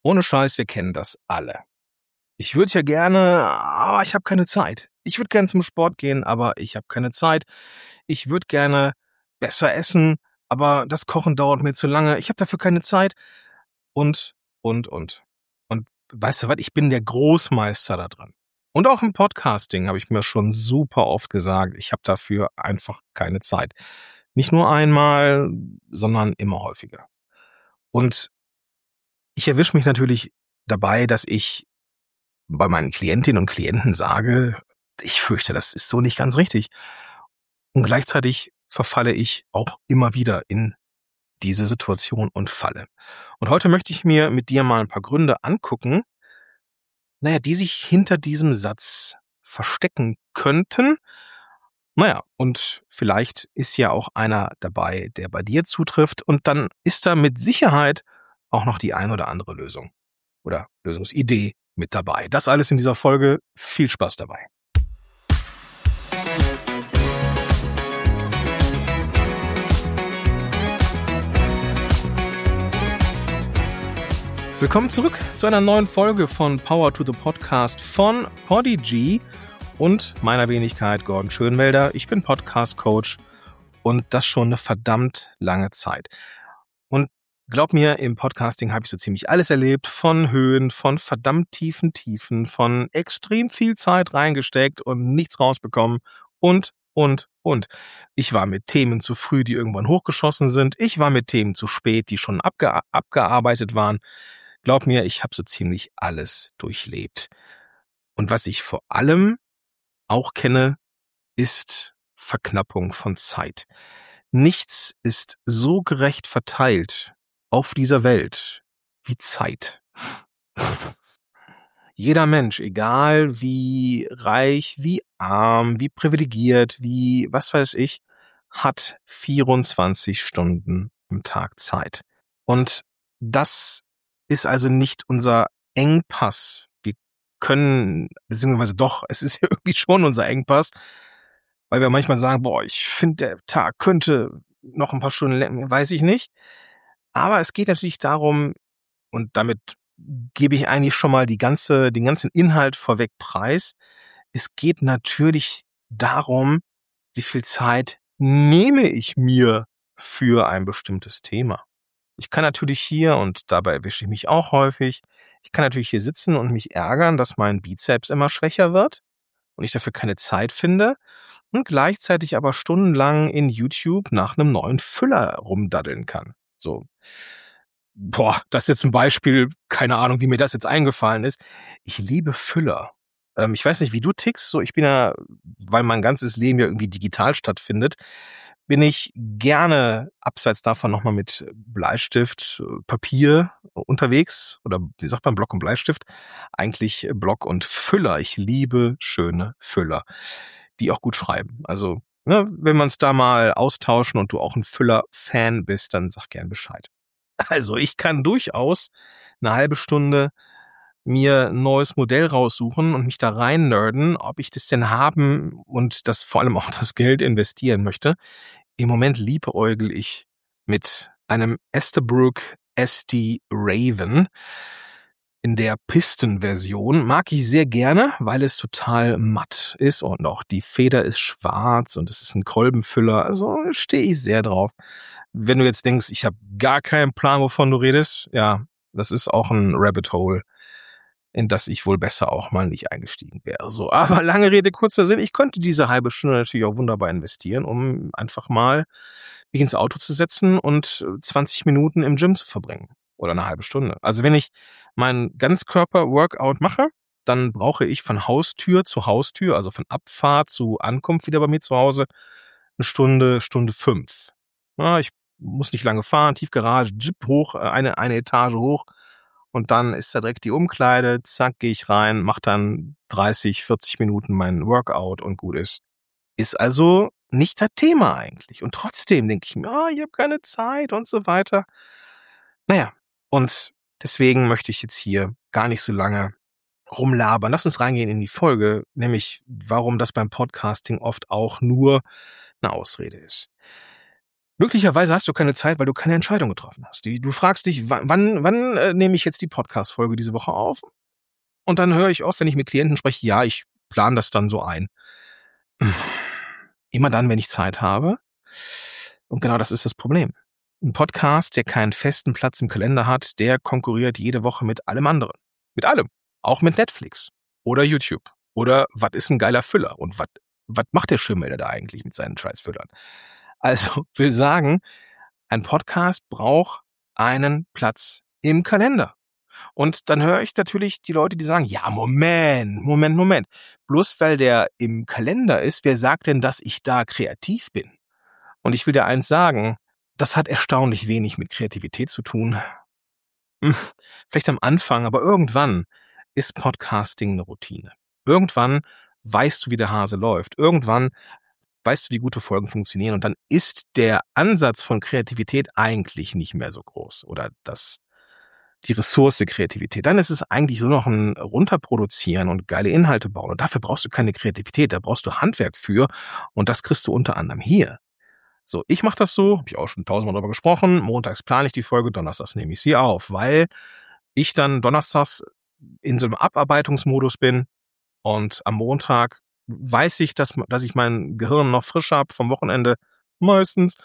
Ohne Scheiß, wir kennen das alle. Ich würde ja gerne, aber ich habe keine Zeit. Ich würde gerne zum Sport gehen, aber ich habe keine Zeit. Ich würde gerne besser essen, aber das Kochen dauert mir zu lange. Ich habe dafür keine Zeit. Und. Und weißt du was, ich bin der Großmeister da dran. Und auch im Podcasting habe ich mir schon super oft gesagt, ich habe dafür einfach keine Zeit. Nicht nur einmal, sondern immer häufiger. Und ich erwische mich natürlich dabei, dass ich bei meinen Klientinnen und Klienten sage, ich fürchte, das ist so nicht ganz richtig. Und gleichzeitig verfalle ich auch immer wieder in diese Situation und falle. Und heute möchte ich mir mit dir mal ein paar Gründe angucken, die sich hinter diesem Satz verstecken könnten. Und vielleicht ist ja auch einer dabei, der bei dir zutrifft. Und dann ist da mit Sicherheit auch noch die ein oder andere Lösung oder Lösungsidee mit dabei. Das alles in dieser Folge. Viel Spaß dabei. Willkommen zurück zu einer neuen Folge von Power to the Podcast von Podigy und meiner Wenigkeit Gordon Schönwelder. Ich bin Podcast-Coach und das schon eine verdammt lange Zeit. Und glaub mir, im Podcasting habe ich so ziemlich alles erlebt, von Höhen, von verdammt tiefen Tiefen, von extrem viel Zeit reingesteckt und nichts rausbekommen und. Ich war mit Themen zu früh, die irgendwann hochgeschossen sind. Ich war mit Themen zu spät, die schon abgearbeitet waren. Glaub mir, ich habe so ziemlich alles durchlebt. Und was ich vor allem auch kenne, ist Verknappung von Zeit. Nichts ist so gerecht verteilt auf dieser Welt wie Zeit. Jeder Mensch, egal wie reich, wie arm, wie privilegiert, wie was weiß ich, hat 24 Stunden am Tag Zeit. Und das ist also nicht unser Engpass. Wir können, beziehungsweise doch, es ist ja irgendwie schon unser Engpass, weil wir manchmal sagen, ich finde, der Tag könnte noch ein paar Stunden länger, weiß ich nicht. Aber es geht natürlich darum, und damit gebe ich eigentlich schon mal den ganzen Inhalt vorweg preis. Es geht natürlich darum, wie viel Zeit nehme ich mir für ein bestimmtes Thema. Ich kann natürlich hier, und dabei erwische ich mich auch häufig, ich kann natürlich hier sitzen und mich ärgern, dass mein Bizeps immer schwächer wird und ich dafür keine Zeit finde und gleichzeitig aber stundenlang in YouTube nach einem neuen Füller rumdaddeln kann. So. Das ist jetzt ein Beispiel, keine Ahnung, wie mir das jetzt eingefallen ist. Ich liebe Füller. Ich weiß nicht, wie du tickst, so ich bin ja, weil mein ganzes Leben ja irgendwie digital stattfindet, bin ich gerne abseits davon nochmal mit Bleistift, Papier unterwegs oder wie sagt man, Block und Bleistift? Eigentlich Block und Füller. Ich liebe schöne Füller, die auch gut schreiben. Also, wenn wir uns da mal austauschen und du auch ein Füller-Fan bist, dann sag gern Bescheid. Also, ich kann durchaus eine halbe Stunde mir ein neues Modell raussuchen und mich da rein nerden, ob ich das denn haben und das vor allem auch das Geld investieren möchte. Im Moment liebäugel ich mit einem Esterbrook SD Raven in der Piston-Version. Mag ich sehr gerne, weil es total matt ist und auch die Feder ist schwarz und es ist ein Kolbenfüller. Also stehe ich sehr drauf. Wenn du jetzt denkst, ich habe gar keinen Plan, wovon du redest, ja, das ist auch ein Rabbit Hole, in das ich wohl besser auch mal nicht eingestiegen wäre. So, aber lange Rede, kurzer Sinn. Ich könnte diese halbe Stunde natürlich auch wunderbar investieren, um einfach mal mich ins Auto zu setzen und 20 Minuten im Gym zu verbringen. Oder eine halbe Stunde. Also wenn ich mein Ganzkörper-Workout mache, dann brauche ich von Haustür zu Haustür, also von Abfahrt zu Ankunft wieder bei mir zu Hause, eine Stunde, Stunde 5. Ja, ich muss nicht lange fahren, Tiefgarage, Jeep hoch, eine Etage hoch. Und dann ist da direkt die Umkleide, zack, gehe ich rein, mache dann 30, 40 Minuten mein Workout und gut ist. Ist also nicht das Thema eigentlich. Und trotzdem denke ich mir, ich habe keine Zeit und so weiter. Und deswegen möchte ich jetzt hier gar nicht so lange rumlabern. Lass uns reingehen in die Folge, nämlich warum das beim Podcasting oft auch nur eine Ausrede ist. Möglicherweise hast du keine Zeit, weil du keine Entscheidung getroffen hast. Du fragst dich, wann nehme ich jetzt die Podcast-Folge diese Woche auf? Und dann höre ich oft, wenn ich mit Klienten spreche, ja, ich plane das dann so ein. Immer dann, wenn ich Zeit habe. Und genau das ist das Problem. Ein Podcast, der keinen festen Platz im Kalender hat, der konkurriert jede Woche mit allem anderen. Mit allem. Auch mit Netflix oder YouTube. Oder was ist ein geiler Füller? Und was macht der Schimmel da eigentlich mit seinen Scheißfüllern? Also will sagen, ein Podcast braucht einen Platz im Kalender. Und dann höre ich natürlich die Leute, die sagen, ja, Moment. Bloß weil der im Kalender ist, wer sagt denn, dass ich da kreativ bin? Und ich will dir eins sagen, das hat erstaunlich wenig mit Kreativität zu tun. Vielleicht am Anfang, aber irgendwann ist Podcasting eine Routine. Irgendwann weißt du, wie der Hase läuft. Irgendwann weißt du, wie gute Folgen funktionieren. Und dann ist der Ansatz von Kreativität eigentlich nicht mehr so groß. Oder die Ressource Kreativität. Dann ist es eigentlich nur noch ein Runterproduzieren und geile Inhalte bauen. Und dafür brauchst du keine Kreativität, da brauchst du Handwerk für. Und das kriegst du unter anderem hier. So, ich mache das so, habe ich auch schon 1000-mal darüber gesprochen. Montags plane ich die Folge, donnerstags nehme ich sie auf, weil ich dann donnerstags in so einem Abarbeitungsmodus bin und am Montag weiß ich, dass ich mein Gehirn noch frisch habe vom Wochenende, meistens.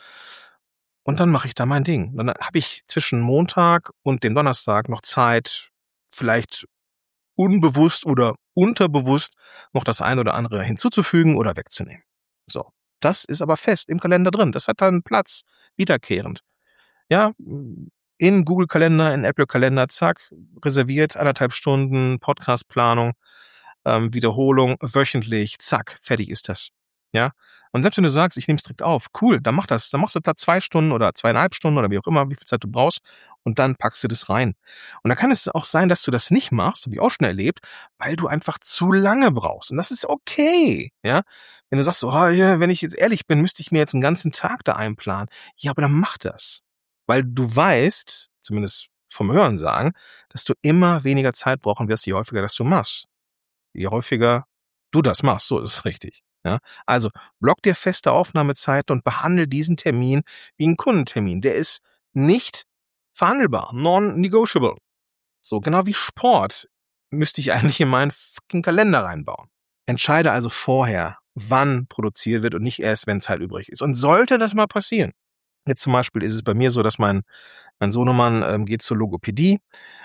Und dann mache ich da mein Ding. Dann habe ich zwischen Montag und dem Donnerstag noch Zeit, vielleicht unbewusst oder unterbewusst noch das eine oder andere hinzuzufügen oder wegzunehmen. So. Das ist aber fest im Kalender drin. Das hat dann Platz, wiederkehrend. Ja, in Google Kalender, in Apple Kalender, zack, reserviert, 1,5 Stunden, Podcastplanung, Wiederholung, wöchentlich, zack, fertig ist das. Ja. Und selbst wenn du sagst, ich nehme es direkt auf, cool, dann mach das. Dann machst du da 2 Stunden oder 2,5 Stunden oder wie auch immer, wie viel Zeit du brauchst, und dann packst du das rein. Und da kann es auch sein, dass du das nicht machst, habe ich auch schon erlebt, weil du einfach zu lange brauchst. Und das ist okay. Ja. Wenn du sagst, so, ja, wenn ich jetzt ehrlich bin, müsste ich mir jetzt einen ganzen Tag da einplanen. Ja, aber dann mach das. Weil du weißt, zumindest vom Hören sagen, dass du immer weniger Zeit brauchen wirst, je häufiger das du machst. Je häufiger du das machst, so ist es richtig. Ja? Also block dir feste Aufnahmezeiten und behandle diesen Termin wie einen Kundentermin. Der ist nicht verhandelbar, non-negotiable. So, genau wie Sport müsste ich eigentlich in meinen fucking Kalender reinbauen. Entscheide also vorher, wann produziert wird und nicht erst, wenn es halt übrig ist. Und sollte das mal passieren, jetzt zum Beispiel ist es bei mir so, dass mein Sohnemann geht zur Logopädie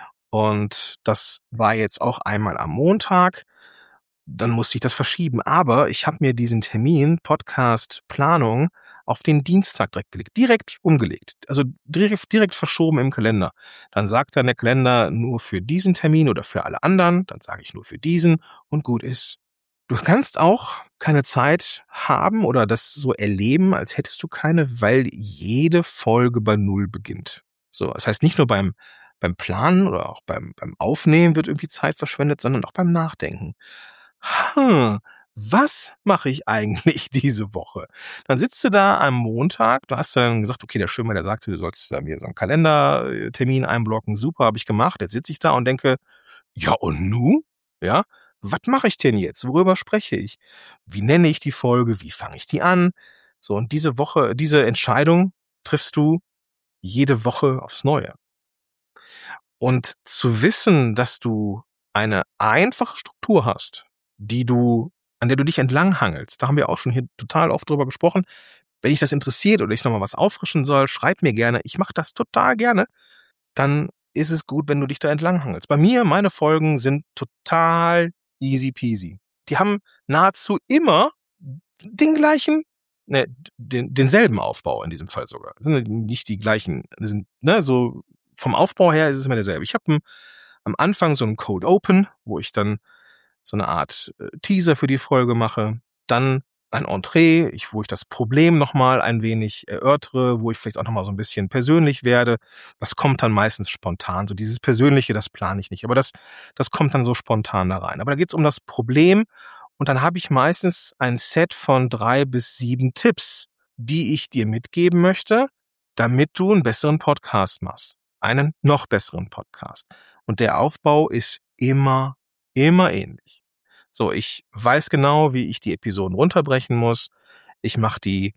und das war jetzt auch einmal am Montag. Dann musste ich das verschieben. Aber ich habe mir diesen Termin, Podcast-Planung, auf den Dienstag direkt umgelegt. Also direkt verschoben im Kalender. Dann sagt dann der Kalender nur für diesen Termin oder für alle anderen. Dann sage ich nur für diesen und gut ist. Du kannst auch keine Zeit haben oder das so erleben, als hättest du keine, weil jede Folge bei Null beginnt. So, das heißt nicht nur beim Planen oder auch beim Aufnehmen wird irgendwie Zeit verschwendet, sondern auch beim Nachdenken. Was mache ich eigentlich diese Woche? Dann sitzt du da am Montag, du hast dann gesagt, okay, der Schwimmer, der sagte, du sollst da mir so einen Kalendertermin einblocken, super, habe ich gemacht. Jetzt sitze ich da und denke, ja und nu? Ja, was mache ich denn jetzt? Worüber spreche ich? Wie nenne ich die Folge? Wie fange ich die an? So, und diese Entscheidung triffst du jede Woche aufs Neue. Und zu wissen, dass du eine einfache Struktur hast, an der du dich entlanghangelst, da haben wir auch schon hier total oft drüber gesprochen. Wenn dich das interessiert oder ich nochmal was auffrischen soll, schreib mir gerne. Ich mache das total gerne. Dann ist es gut, wenn du dich da entlanghangelst. Bei mir, meine Folgen sind total easy peasy. Die haben nahezu immer denselben Aufbau in diesem Fall sogar. Das sind nicht die gleichen, so vom Aufbau her ist es immer derselbe. Ich habe am Anfang so einen Cold Open, wo ich dann so eine Art Teaser für die Folge mache. Dann ein Entree, wo ich das Problem nochmal ein wenig erörtere, wo ich vielleicht auch nochmal so ein bisschen persönlich werde. Das kommt dann meistens spontan. So dieses Persönliche, das plane ich nicht. Aber das kommt dann so spontan da rein. Aber da geht es um das Problem. Und dann habe ich meistens ein Set von 3 bis 7 Tipps, die ich dir mitgeben möchte, damit du einen besseren Podcast machst. Einen noch besseren Podcast. Und der Aufbau ist immer ähnlich. So, ich weiß genau, wie ich die Episoden runterbrechen muss. Ich mache die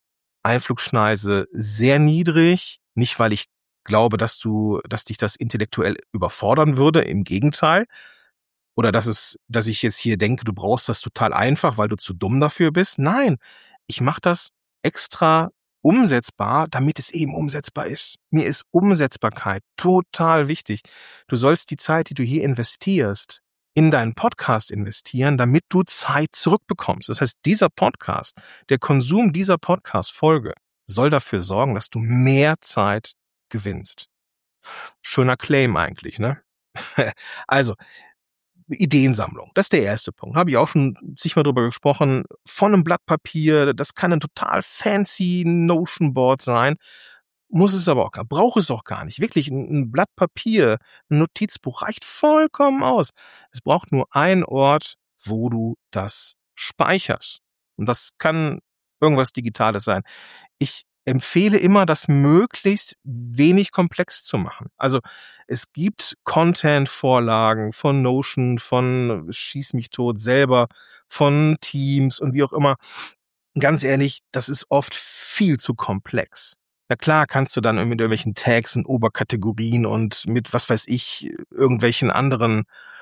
Einflugschneise sehr niedrig. Nicht, weil ich glaube, dass dich das intellektuell überfordern würde. Im Gegenteil. Oder dass ich jetzt hier denke, du brauchst das total einfach, weil du zu dumm dafür bist. Nein, ich mache das extra umsetzbar, damit es eben umsetzbar ist. Mir ist Umsetzbarkeit total wichtig. Du sollst die Zeit, die du hier investierst, in deinen Podcast investieren, damit du Zeit zurückbekommst. Das heißt, dieser Podcast, der Konsum dieser Podcast-Folge soll dafür sorgen, dass du mehr Zeit gewinnst. Schöner Claim eigentlich, ne? Also, Ideensammlung. Das ist der erste Punkt. Habe ich auch schon zigmal drüber gesprochen. Von einem Blatt Papier, das kann ein total fancy Notion Board sein. Muss es aber auch gar, braucht es auch gar nicht. Wirklich, ein Blatt Papier, ein Notizbuch reicht vollkommen aus. Es braucht nur einen Ort, wo du das speicherst. Und das kann irgendwas Digitales sein. Ich empfehle immer, das möglichst wenig komplex zu machen. Also es gibt Content-Vorlagen von Notion, von Schieß mich tot selber, von Teams und wie auch immer. Ganz ehrlich, das ist oft viel zu komplex. Ja klar, kannst du dann mit irgendwelchen Tags und Oberkategorien und mit, was weiß ich, irgendwelchen anderen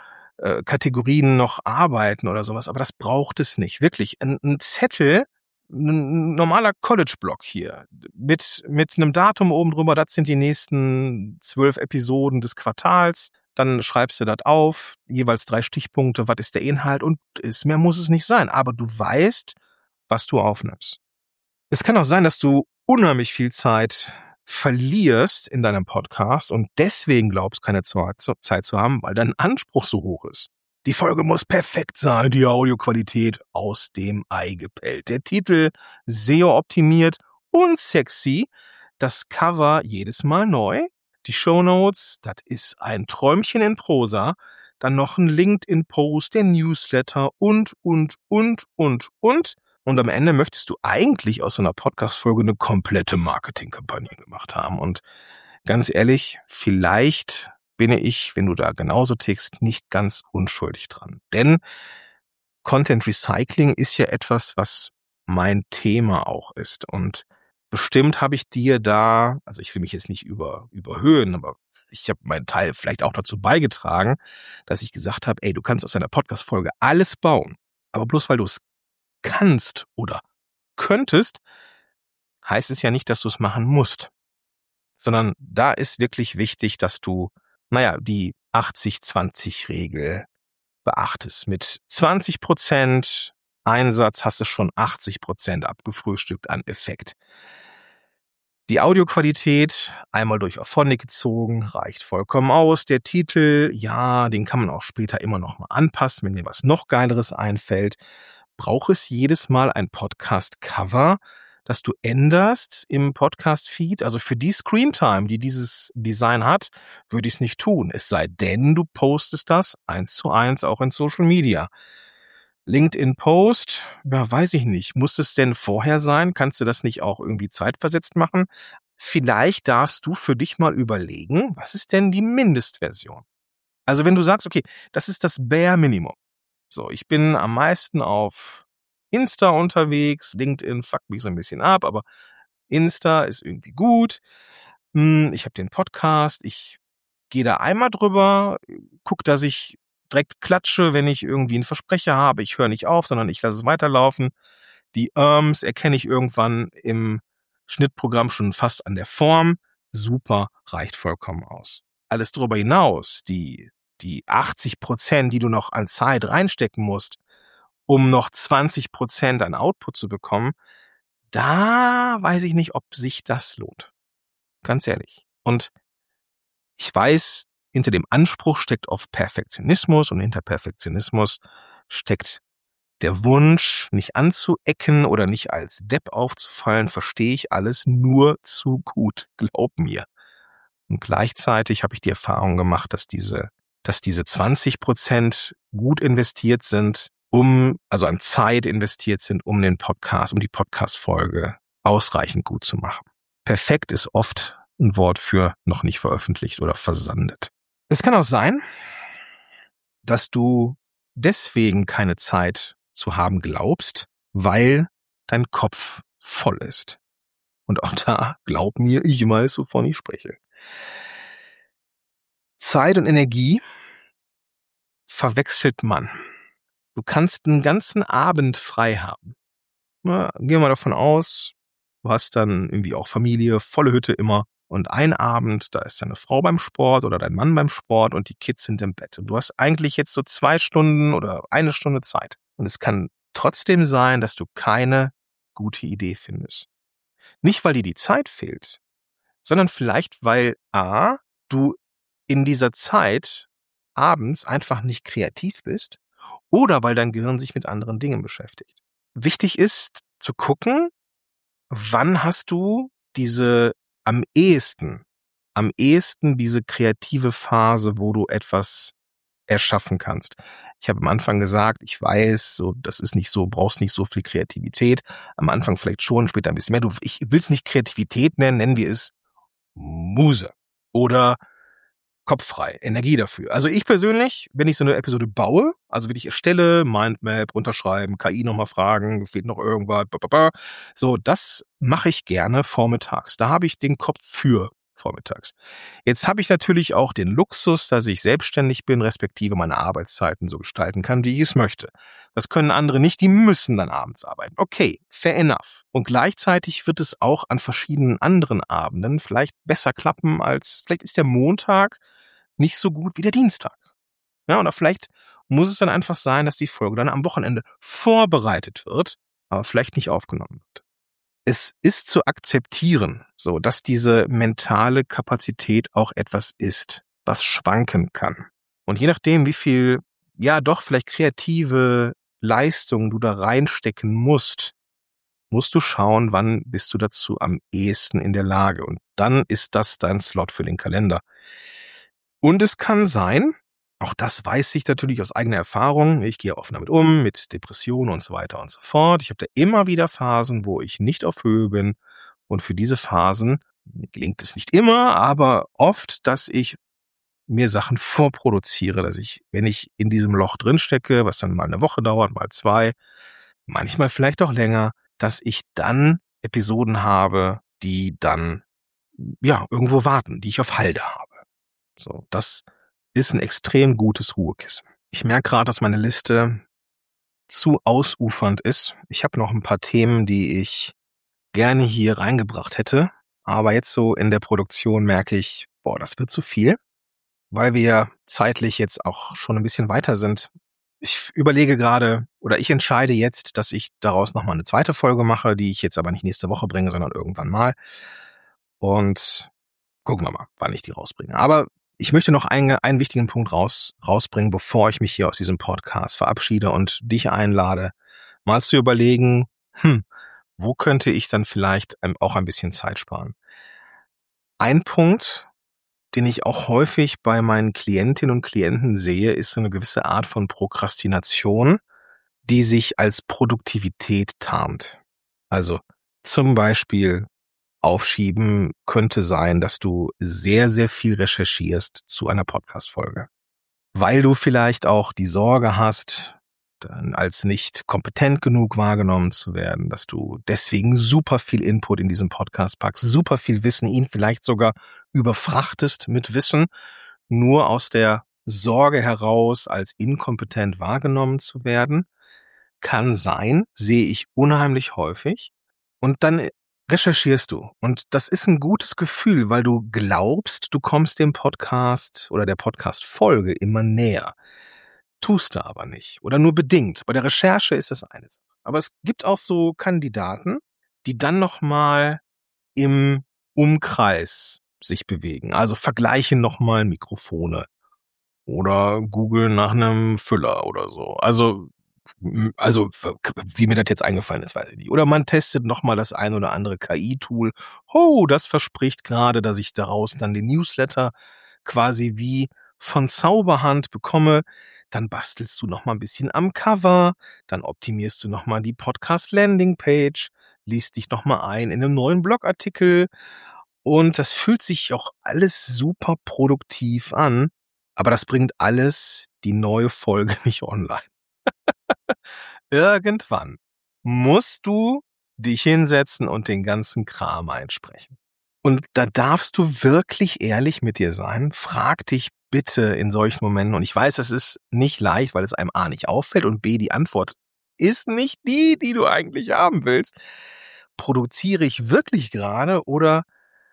Kategorien noch arbeiten oder sowas, aber das braucht es nicht. Wirklich, ein Zettel, ein normaler College-Block hier, mit einem Datum oben drüber, das sind die nächsten 12 Episoden des Quartals, dann schreibst du das auf, jeweils 3 Stichpunkte, was ist der Inhalt und mehr muss es nicht sein, aber du weißt, was du aufnimmst. Es kann auch sein, dass du unheimlich viel Zeit verlierst in deinem Podcast und deswegen glaubst, keine Zeit zu haben, weil dein Anspruch so hoch ist. Die Folge muss perfekt sein, die Audioqualität aus dem Ei gepellt. Der Titel SEO optimiert und sexy, das Cover jedes Mal neu, die Shownotes, das ist ein Träumchen in Prosa, dann noch ein LinkedIn-Post, der Newsletter und. Und am Ende möchtest du eigentlich aus so einer Podcast-Folge eine komplette Marketingkampagne gemacht haben. Und ganz ehrlich, vielleicht bin ich, wenn du da genauso tickst, nicht ganz unschuldig dran. Denn Content Recycling ist ja etwas, was mein Thema auch ist. Und bestimmt habe ich dir da, also ich will mich jetzt nicht überhöhen, aber ich habe meinen Teil vielleicht auch dazu beigetragen, dass ich gesagt habe, ey, du kannst aus einer Podcast-Folge alles bauen. Aber bloß weil du es kannst oder könntest, heißt es ja nicht, dass du es machen musst. Sondern da ist wirklich wichtig, dass du, die 80-20-Regel beachtest. Mit 20% Einsatz hast du schon 80% abgefrühstückt an Effekt. Die Audioqualität einmal durch Auphonic gezogen, reicht vollkommen aus. Der Titel, ja, den kann man auch später immer noch mal anpassen, wenn dir was noch Geileres einfällt. Braucht es jedes Mal ein Podcast-Cover, das du änderst im Podcast-Feed? Also für die Screentime, die dieses Design hat, würde ich es nicht tun. Es sei denn, du postest das 1:1 auch in Social Media. LinkedIn-Post, ja, weiß ich nicht. Muss es denn vorher sein? Kannst du das nicht auch irgendwie zeitversetzt machen? Vielleicht darfst du für dich mal überlegen, was ist denn die Mindestversion? Also wenn du sagst, okay, das ist das Bare Minimum. So, ich bin am meisten auf Insta unterwegs. LinkedIn fuckt mich so ein bisschen ab, aber Insta ist irgendwie gut. Ich habe den Podcast. Ich gehe da einmal drüber, guck, dass ich direkt klatsche, wenn ich irgendwie einen Versprecher habe. Ich höre nicht auf, sondern ich lasse es weiterlaufen. Die erkenne ich irgendwann im Schnittprogramm schon fast an der Form. Super, reicht vollkommen aus. Alles darüber hinaus, die 80%, die du noch an Zeit reinstecken musst, um noch 20% an Output zu bekommen, da weiß ich nicht, ob sich das lohnt. Ganz ehrlich. Und ich weiß, hinter dem Anspruch steckt oft Perfektionismus und hinter Perfektionismus steckt der Wunsch, nicht anzuecken oder nicht als Depp aufzufallen, verstehe ich alles nur zu gut. Glaub mir. Und gleichzeitig habe ich die Erfahrung gemacht, dass diese 20% gut investiert sind, also an Zeit investiert sind, um die Podcast-Folge ausreichend gut zu machen. Perfekt ist oft ein Wort für noch nicht veröffentlicht oder versandet. Es kann auch sein, dass du deswegen keine Zeit zu haben glaubst, weil dein Kopf voll ist. Und auch da, glaub mir, ich weiß, wovon ich spreche. Zeit und Energie verwechselt man. Du kannst einen ganzen Abend frei haben. Na, gehen wir mal davon aus, du hast dann irgendwie auch Familie, volle Hütte immer. Und ein Abend, da ist deine Frau beim Sport oder dein Mann beim Sport und die Kids sind im Bett. Und du hast eigentlich jetzt so 2 Stunden oder 1 Stunde Zeit. Und es kann trotzdem sein, dass du keine gute Idee findest. Nicht, weil dir die Zeit fehlt, sondern vielleicht, weil A, du in dieser Zeit abends einfach nicht kreativ bist oder weil dein Gehirn sich mit anderen Dingen beschäftigt. Wichtig ist zu gucken, wann hast du diese am ehesten am ehesten diese kreative Phase, wo du etwas erschaffen kannst. Ich habe am Anfang gesagt, ich weiß, so, das ist nicht so, brauchst nicht so viel Kreativität. Am Anfang vielleicht schon, später ein bisschen mehr. Ich will es nicht Kreativität nennen, nennen wir es Muse oder kopffrei, Energie dafür. Also ich persönlich, wenn ich so eine Episode baue, also wirklich erstelle, Mindmap, runterschreiben, KI nochmal fragen, fehlt noch irgendwas, so, das mache ich gerne vormittags. Da habe ich den Kopf für vormittags. Jetzt habe ich natürlich auch den Luxus, dass ich selbstständig bin, respektive meine Arbeitszeiten so gestalten kann, wie ich es möchte. Das können andere nicht, die müssen dann abends arbeiten. Okay, fair enough. Und gleichzeitig wird es auch an verschiedenen anderen Abenden vielleicht besser klappen vielleicht ist der Montag nicht so gut wie der Dienstag. Ja, oder vielleicht muss es dann einfach sein, dass die Folge dann am Wochenende vorbereitet wird, aber vielleicht nicht aufgenommen wird. Es ist zu akzeptieren, so, dass diese mentale Kapazität auch etwas ist, was schwanken kann. Und je nachdem, wie viel, ja, doch vielleicht kreative Leistung du da reinstecken musst du schauen, wann bist du dazu am ehesten in der Lage. Und dann ist das dein Slot für den Kalender. Und es kann sein, auch das weiß ich natürlich aus eigener Erfahrung, ich gehe offen damit um, mit Depressionen und so weiter und so fort. Ich habe da immer wieder Phasen, wo ich nicht auf Höhe bin. Und für diese Phasen gelingt es nicht immer, aber oft, dass ich mir Sachen vorproduziere, dass ich, wenn ich in diesem Loch drinstecke, was dann mal eine Woche dauert, mal 2, manchmal vielleicht auch länger, dass ich dann Episoden habe, die dann, ja, irgendwo warten, die ich auf Halde habe. So, das ist ein extrem gutes Ruhekissen. Ich merke gerade, dass meine Liste zu ausufernd ist. Ich habe noch ein paar Themen, die ich gerne hier reingebracht hätte, aber jetzt so in der Produktion merke ich, boah, das wird zu viel, weil wir zeitlich jetzt auch schon ein bisschen weiter sind. Ich überlege gerade oder ich entscheide jetzt, dass ich daraus noch mal 'ne 2. Folge mache, die ich jetzt aber nicht nächste Woche bringe, sondern irgendwann mal. Und gucken wir mal, wann ich die rausbringe. Aber ich möchte noch einen wichtigen Punkt rausbringen, bevor ich mich hier aus diesem Podcast verabschiede und dich einlade, mal zu überlegen, wo könnte ich dann vielleicht auch ein bisschen Zeit sparen? Ein Punkt, den ich auch häufig bei meinen Klientinnen und Klienten sehe, ist so eine gewisse Art von Prokrastination, die sich als Produktivität tarnt. Also zum Beispiel aufschieben könnte sein, dass du sehr, sehr viel recherchierst zu einer Podcast-Folge, weil du vielleicht auch die Sorge hast, dann als nicht kompetent genug wahrgenommen zu werden, dass du deswegen super viel Input in diesen Podcast packst, super viel Wissen, ihn vielleicht sogar überfrachtest mit Wissen, nur aus der Sorge heraus, als inkompetent wahrgenommen zu werden. Kann sein, sehe ich unheimlich häufig. Und dann recherchierst du. Und das ist ein gutes Gefühl, weil du glaubst, du kommst dem Podcast oder der Podcast-Folge immer näher. Tust du aber nicht oder nur bedingt. Bei der Recherche ist das eine Sache. Aber es gibt auch so Kandidaten, die dann noch mal im Umkreis sich bewegen. Also vergleichen noch mal Mikrofone oder googeln nach einem Füller oder so. Also, wie mir das jetzt eingefallen ist, weiß ich nicht. Oder man testet noch mal das ein oder andere KI-Tool. Oh, das verspricht gerade, dass ich daraus dann den Newsletter quasi wie von Zauberhand bekomme. Dann bastelst du noch mal ein bisschen am Cover, dann optimierst du noch mal die Podcast-Landing-Page, liest dich noch mal ein in einem neuen Blogartikel und das fühlt sich auch alles super produktiv an, aber das bringt alles die neue Folge nicht online. Irgendwann musst du dich hinsetzen und den ganzen Kram einsprechen. Und da darfst du wirklich ehrlich mit dir sein. Frag dich bitte in solchen Momenten, und ich weiß, es ist nicht leicht, weil es einem A nicht auffällt und B, die Antwort ist nicht die du eigentlich haben willst. Produziere ich wirklich gerade oder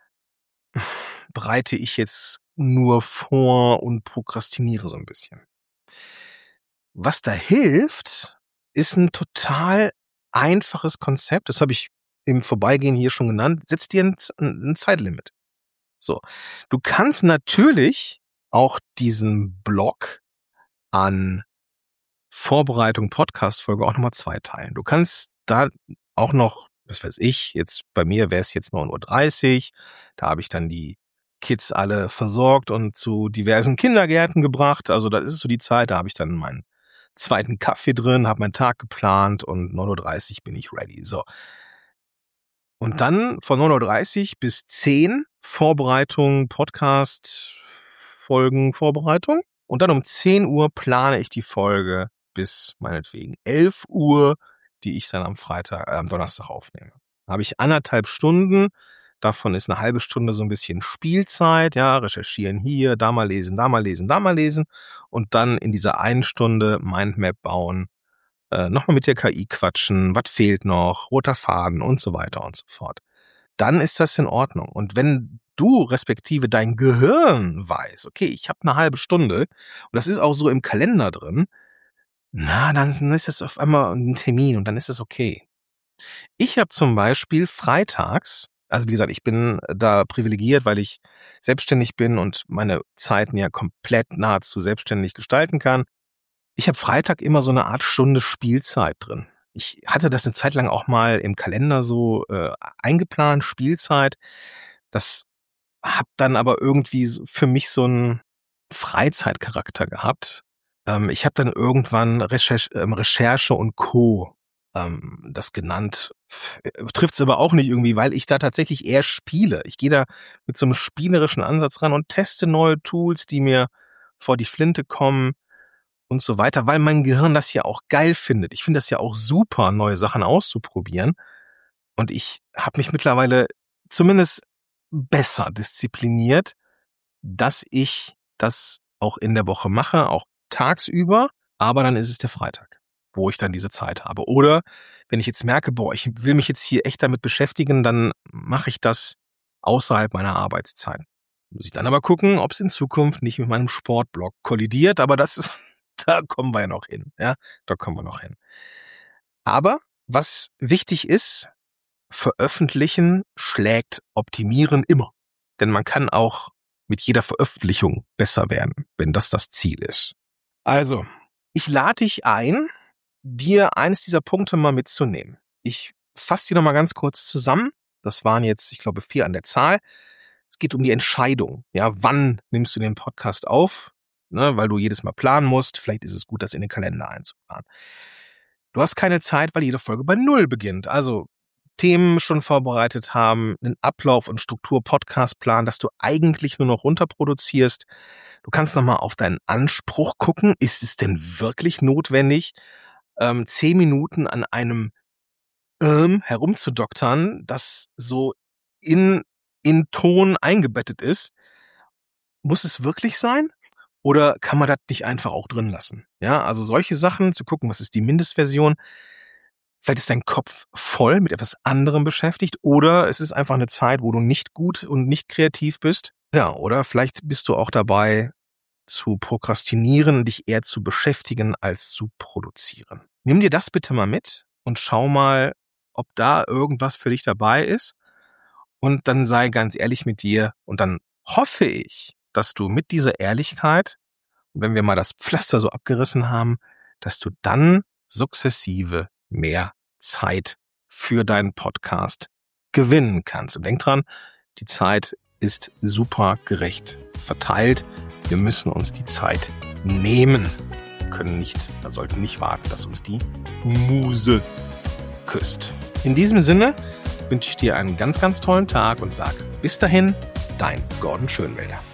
bereite ich jetzt nur vor und prokrastiniere so ein bisschen? Was da hilft, ist ein total einfaches Konzept. Das habe ich im Vorbeigehen hier schon genannt. Setz dir ein Zeitlimit. So. Du kannst natürlich auch diesen Block an Vorbereitung Podcast-Folge auch nochmal zweiteilen. Du kannst da auch noch, was weiß ich, jetzt bei mir wäre es jetzt 9:30 Uhr, da habe ich dann die Kids alle versorgt und zu diversen Kindergärten gebracht. Also da ist es so die Zeit, da habe ich dann meinen zweiten Kaffee drin, habe meinen Tag geplant und 9:30 Uhr bin ich ready. So. Und dann von 9:30 Uhr bis 10 Uhr Vorbereitung, Podcast, Folgen, Vorbereitung. Und dann um 10 Uhr plane ich die Folge bis meinetwegen 11 Uhr, die ich dann am Donnerstag aufnehme. Da habe ich 1,5 Stunden. Davon ist eine halbe Stunde so ein bisschen Spielzeit, ja, recherchieren hier, da mal lesen, da mal lesen, da mal lesen. Und dann in dieser 1 Stunde Mindmap bauen, nochmal mit der KI quatschen, was fehlt noch, roter Faden und so weiter und so fort. Dann ist das in Ordnung. Und wenn du respektive dein Gehirn weiß, okay, ich habe eine halbe Stunde und das ist auch so im Kalender drin, dann ist das auf einmal ein Termin und dann ist das okay. Ich habe zum Beispiel freitags, also wie gesagt, ich bin da privilegiert, weil ich selbstständig bin und meine Zeiten ja komplett nahezu selbstständig gestalten kann. Ich habe Freitag immer so eine Art Stunde Spielzeit drin. Ich hatte das eine Zeit lang auch mal im Kalender so eingeplant, Spielzeit. Das hat dann aber irgendwie für mich so einen Freizeitcharakter gehabt. Ich habe dann irgendwann Recherche und Co. Das genannt. Trifft es aber auch nicht irgendwie, weil ich da tatsächlich eher spiele. Ich gehe da mit so einem spielerischen Ansatz ran und teste neue Tools, die mir vor die Flinte kommen und so weiter, weil mein Gehirn das ja auch geil findet. Ich finde das ja auch super, neue Sachen auszuprobieren. Und ich habe mich mittlerweile zumindest besser diszipliniert, dass ich das auch in der Woche mache, auch tagsüber, aber dann ist es der Freitag, wo ich dann diese Zeit habe. Oder wenn ich jetzt merke, ich will mich jetzt hier echt damit beschäftigen, dann mache ich das außerhalb meiner Arbeitszeit. Muss ich dann aber gucken, ob es in Zukunft nicht mit meinem Sportblog kollidiert, aber das ist, da kommen wir ja noch hin. Ja, da kommen wir noch hin. Aber was wichtig ist, veröffentlichen schlägt optimieren immer. Denn man kann auch mit jeder Veröffentlichung besser werden, wenn das Ziel ist. Also, ich lade dich ein, dir eines dieser Punkte mal mitzunehmen. Ich fasse die nochmal ganz kurz zusammen. Das waren jetzt, ich glaube, 4 an der Zahl. Es geht um die Entscheidung. Ja, wann nimmst du den Podcast auf? Ne, weil du jedes Mal planen musst. Vielleicht ist es gut, das in den Kalender einzuplanen. Du hast keine Zeit, weil jede Folge bei 0 beginnt. Also Themen schon vorbereitet haben, einen Ablauf und Struktur Podcastplan, dass du eigentlich nur noch runterproduzierst. Du kannst nochmal auf deinen Anspruch gucken. Ist es denn wirklich notwendig, 10 Minuten an einem herumzudoktern, das so in Ton eingebettet ist? Muss es wirklich sein? Oder kann man das nicht einfach auch drin lassen? Ja, also solche Sachen, zu gucken, was ist die Mindestversion. Vielleicht ist dein Kopf voll mit etwas anderem beschäftigt oder es ist einfach eine Zeit, wo du nicht gut und nicht kreativ bist. Ja, oder vielleicht bist du auch dabei zu prokrastinieren, dich eher zu beschäftigen als zu produzieren. Nimm dir das bitte mal mit und schau mal, ob da irgendwas für dich dabei ist. Und dann sei ganz ehrlich mit dir und dann hoffe ich, dass du mit dieser Ehrlichkeit, wenn wir mal das Pflaster so abgerissen haben, dass du dann sukzessive mehr Zeit für deinen Podcast gewinnen kannst. Und denk dran, die Zeit ist super gerecht verteilt. Wir müssen uns die Zeit nehmen. Wir sollten nicht warten, dass uns die Muse küsst. In diesem Sinne wünsche ich dir einen ganz, ganz tollen Tag und sag bis dahin, dein Gordon Schönwälder.